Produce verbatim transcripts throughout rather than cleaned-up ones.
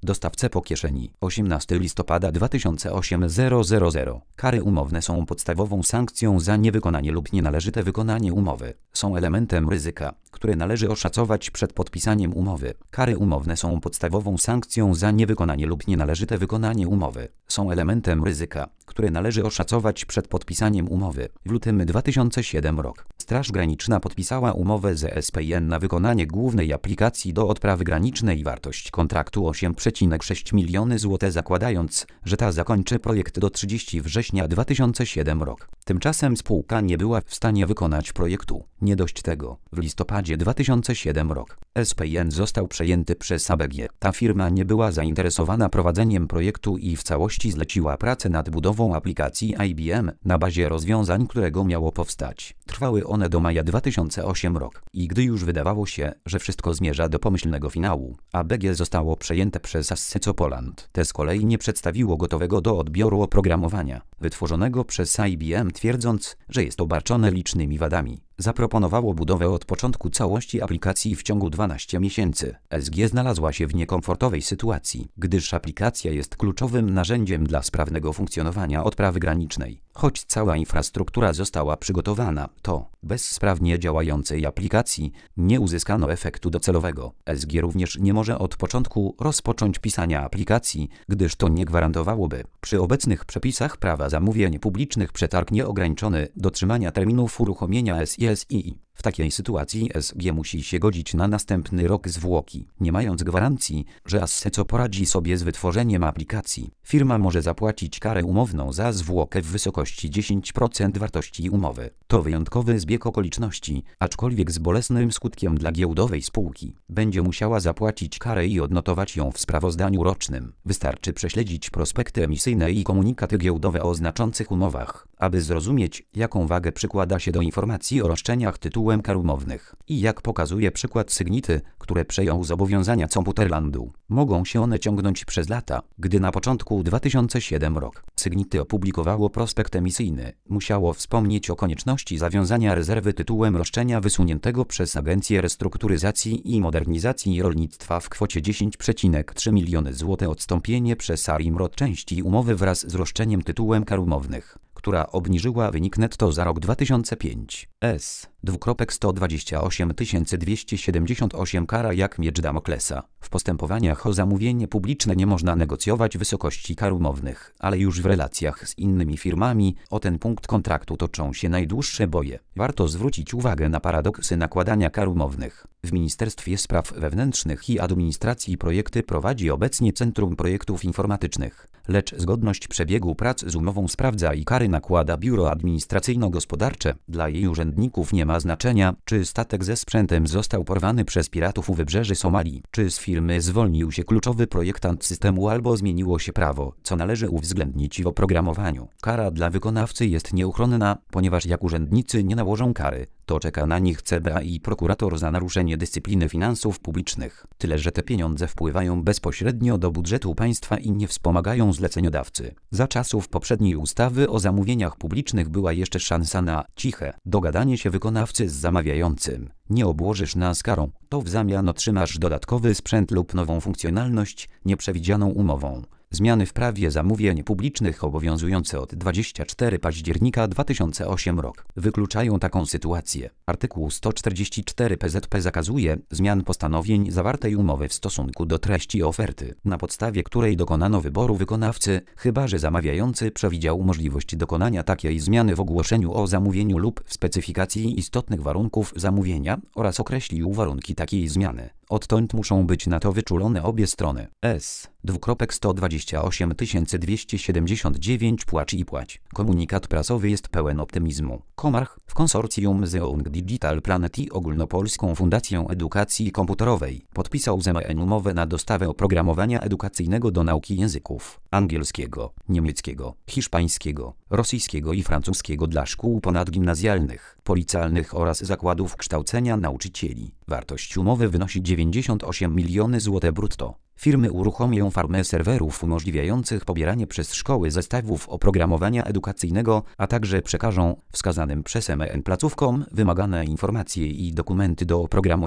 dostawcę po kieszeni. osiemnastego listopada dwa tysiące osiemnastego. Kary umowne są podstawową sankcją za niewykonanie lub nienależyte wykonanie umowy. Są elementem ryzyka, które należy oszacować przed podpisaniem umowy. Kary umowne są podstawową sankcją za niewykonanie lub nienależyte wykonanie umowy. Są elementem ryzyka, które należy oszacować przed podpisaniem umowy. W lutym dwa tysiące siódmego roku Straż Graniczna podpisała umowę z S P N na wykonanie głównej aplikacji do odprawy granicznej. Wartość kontraktu osiem przecinek sześć miliony złotych, zakładając, że ta zakończy projekt do trzydziestego września dwa tysiące siódmego roku. Tymczasem spółka nie była w stanie wykonać projektu. Nie dość tego, w listopadzie dwa tysiące siódmego roku S P N został przejęty przez A B G. Ta firma nie była zainteresowana prowadzeniem projektu i w całości zleciła pracę nad budową aplikacji I B M na bazie rozwiązań, którego miało powstać. Trwały one do maja dwa tysiące ósmego roku. I gdy już wydawało się, że wszystko zmierza do pomyślnego finału, A B G zostało przejęte przez Asseco Poland. Te z kolei nie przedstawiło gotowego do odbioru oprogramowania, wytworzonego przez I B M, twierdząc, że jest obarczone licznymi wadami. Zaproponowało budowę od początku całości aplikacji w ciągu dwunastu miesięcy. S G znalazła się w niekomfortowej sytuacji, gdyż aplikacja jest kluczowym narzędziem dla sprawnego funkcjonowania odprawy granicznej. Choć cała infrastruktura została przygotowana, to bez sprawnie działającej aplikacji nie uzyskano efektu docelowego. S G również nie może od początku rozpocząć pisania aplikacji, gdyż to nie gwarantowałoby przy obecnych przepisach prawa zamówień publicznych przetarg nieograniczony dotrzymania terminów uruchomienia S I S I. W takiej sytuacji S G musi się godzić na następny rok zwłoki, nie mając gwarancji, że Asseco poradzi sobie z wytworzeniem aplikacji. Firma może zapłacić karę umowną za zwłokę w wysokości dziesięć procent wartości umowy. To wyjątkowy zbieg okoliczności, aczkolwiek z bolesnym skutkiem dla giełdowej spółki. Będzie musiała zapłacić karę i odnotować ją w sprawozdaniu rocznym. Wystarczy prześledzić prospekty emisyjne i komunikaty giełdowe o znaczących umowach, aby zrozumieć, jaką wagę przykłada się do informacji o roszczeniach tytułem kar umownych. I jak pokazuje przykład Signity, które przejął zobowiązania Computerlandu, mogą się one ciągnąć przez lata. Gdy na początku dwa tysiące siódmego roku Signity opublikowało prospekt emisyjny, musiało wspomnieć o konieczności zawiązania rezerwy tytułem roszczenia wysuniętego przez Agencję Restrukturyzacji i Modernizacji Rolnictwa w kwocie dziesięć przecinek trzy miliony złotych, odstąpienie przez Arimrod części umowy wraz z roszczeniem tytułem kar umownych, która obniżyła wynik netto za rok dwa tysiące piąty. S. sto dwadzieścia osiem tysięcy dwieście siedemdziesiąt osiem Kara jak miecz Damoklesa. W postępowaniach o zamówienie publiczne nie można negocjować wysokości kar umownych, ale już w relacjach z innymi firmami o ten punkt kontraktu toczą się najdłuższe boje. Warto zwrócić uwagę na paradoksy nakładania kar umownych. W Ministerstwie Spraw Wewnętrznych i Administracji projekty prowadzi obecnie Centrum Projektów Informatycznych, lecz zgodność przebiegu prac z umową sprawdza i kary nakłada Biuro Administracyjno-Gospodarcze. Dla jej urzędników nie ma znaczenia, czy statek ze sprzętem został porwany przez piratów u wybrzeży Somalii, czy z firmy zwolnił się kluczowy projektant systemu albo zmieniło się prawo, co należy uwzględnić w oprogramowaniu. Kara dla wykonawcy jest nieuchronna, ponieważ jak urzędnicy nie nałożą kary, to czeka na nich C B A i prokurator za naruszenie dyscypliny finansów publicznych. Tyle, że te pieniądze wpływają bezpośrednio do budżetu państwa i nie wspomagają zleceniodawcy. Za czasów poprzedniej ustawy o zamówieniach publicznych była jeszcze szansa na ciche dogadanie się wykonawcy z zamawiającym. Nie obłożysz nas karą, to w zamian otrzymasz dodatkowy sprzęt lub nową funkcjonalność nieprzewidzianą umową. Zmiany w prawie zamówień publicznych obowiązujące od dwudziestego czwartego października dwa tysiące ósmego roku wykluczają taką sytuację. Artykuł sto czterdzieści cztery P Z P zakazuje zmian postanowień zawartej umowy w stosunku do treści oferty, na podstawie której dokonano wyboru wykonawcy, chyba że zamawiający przewidział możliwość dokonania takiej zmiany w ogłoszeniu o zamówieniu lub w specyfikacji istotnych warunków zamówienia oraz określił warunki takiej zmiany. Odtąd muszą być na to wyczulone obie strony. S. sto dwadzieścia osiem tysięcy dwieście siedemdziesiąt dziewięć Płacz i płać. Komunikat prasowy jest pełen optymizmu. Komarch w konsorcjum z Young Digital Planet i Ogólnopolską Fundacją Edukacji Komputerowej podpisał z M N umowę na dostawę oprogramowania edukacyjnego do nauki języków angielskiego, niemieckiego, hiszpańskiego, rosyjskiego i francuskiego dla szkół ponadgimnazjalnych, policjalnych oraz zakładów kształcenia nauczycieli. Wartość umowy wynosi dziewięćdziesiąt osiem milionów złotych brutto. Firmy uruchomią farmę serwerów umożliwiających pobieranie przez szkoły zestawów oprogramowania edukacyjnego, a także przekażą wskazanym przez M N placówkom wymagane informacje i dokumenty do oprogramowania.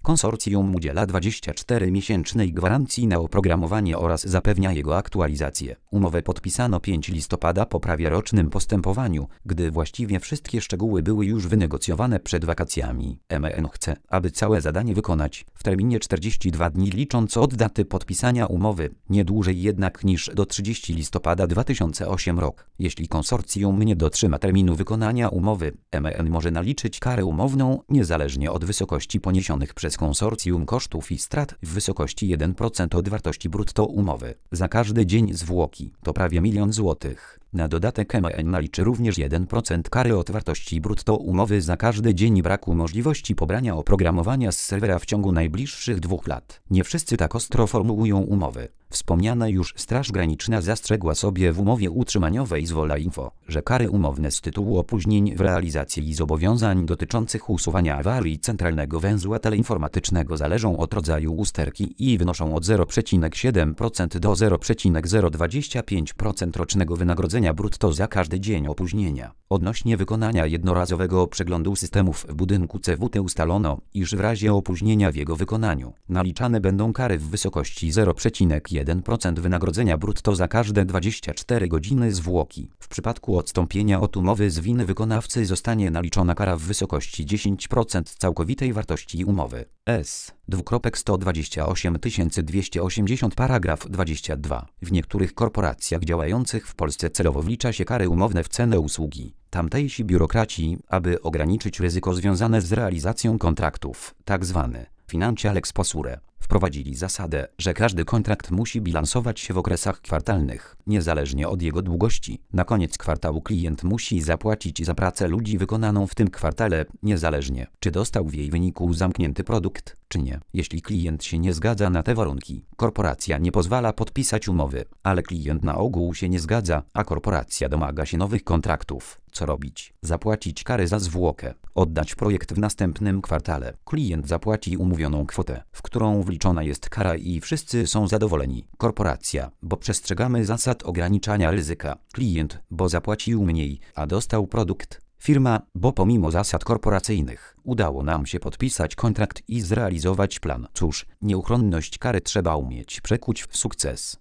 Konsorcjum udziela dwudziestoczteromiesięcznej gwarancji na oprogramowanie oraz zapewnia jego aktualizację. Umowę podpisano piątego listopada po prawie rocznym postępowaniu, gdy właściwie wszystkie szczegóły były już wynegocjowane przed wakacjami. M E N chce, aby całe zadanie wykonać w terminie czterdziestu dwóch dni licząc od daty podpisania umowy, nie dłużej jednak niż do trzydziestego listopada dwa tysiące ósmego roku. Jeśli konsorcjum nie dotrzyma terminu wykonania umowy, M E N może naliczyć karę umowną niezależnie od wysokości poniesionych przez konsorcjum kosztów i strat w wysokości jeden procent od wartości brutto umowy. Za każdy dzień zwłoki, to prawie milion złotych. Na dodatek M E N naliczy również jeden procent kary od wartości brutto umowy za każdy dzień braku możliwości pobrania oprogramowania z serwera w ciągu najbliższych dwóch lat. Nie wszyscy tak ostro formułują umowy. Wspomniana już Straż Graniczna zastrzegła sobie w umowie utrzymaniowej z Wola Info, że kary umowne z tytułu opóźnień w realizacji zobowiązań dotyczących usuwania awarii centralnego węzła teleinformatycznego zależą od rodzaju usterki i wynoszą od zero przecinek siedem procent do zero przecinek zero dwadzieścia pięć procent rocznego wynagrodzenia brutto za każdy dzień opóźnienia. Odnośnie wykonania jednorazowego przeglądu systemów w budynku C W T ustalono, iż w razie opóźnienia w jego wykonaniu naliczane będą kary w wysokości zero przecinek jeden procent wynagrodzenia brutto za każde dwadzieścia cztery godziny zwłoki. W przypadku odstąpienia od umowy z winy wykonawcy zostanie naliczona kara w wysokości dziesięć procent całkowitej wartości umowy. S. sto dwadzieścia osiem tysięcy dwieście osiemdziesiąt paragraf dwadzieścia dwa. W niektórych korporacjach działających w Polsce celowo wlicza się kary umowne w cenę usługi. Tamtejsi biurokraci, aby ograniczyć ryzyko związane z realizacją kontraktów, tzw. financial exposure, wprowadzili zasadę, że każdy kontrakt musi bilansować się w okresach kwartalnych, niezależnie od jego długości. Na koniec kwartału klient musi zapłacić za pracę ludzi wykonaną w tym kwartale, niezależnie, czy dostał w jej wyniku zamknięty produkt, czy nie. Jeśli klient się nie zgadza na te warunki, korporacja nie pozwala podpisać umowy, ale klient na ogół się nie zgadza, a korporacja domaga się nowych kontraktów. Co robić? Zapłacić karę za zwłokę. Oddać projekt w następnym kwartale. Klient zapłaci umówioną kwotę, w którą wliczona jest kara i wszyscy są zadowoleni. Korporacja, bo przestrzegamy zasad ograniczania ryzyka. Klient, bo zapłacił mniej, a dostał produkt. Firma, bo pomimo zasad korporacyjnych udało nam się podpisać kontrakt i zrealizować plan. Cóż, nieuchronność kary trzeba umieć przekuć w sukces.